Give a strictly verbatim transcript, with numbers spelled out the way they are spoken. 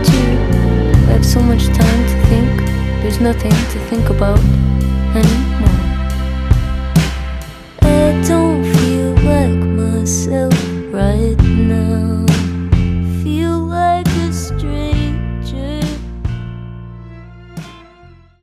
too. I have so much time to think. There's nothing to think about anymore.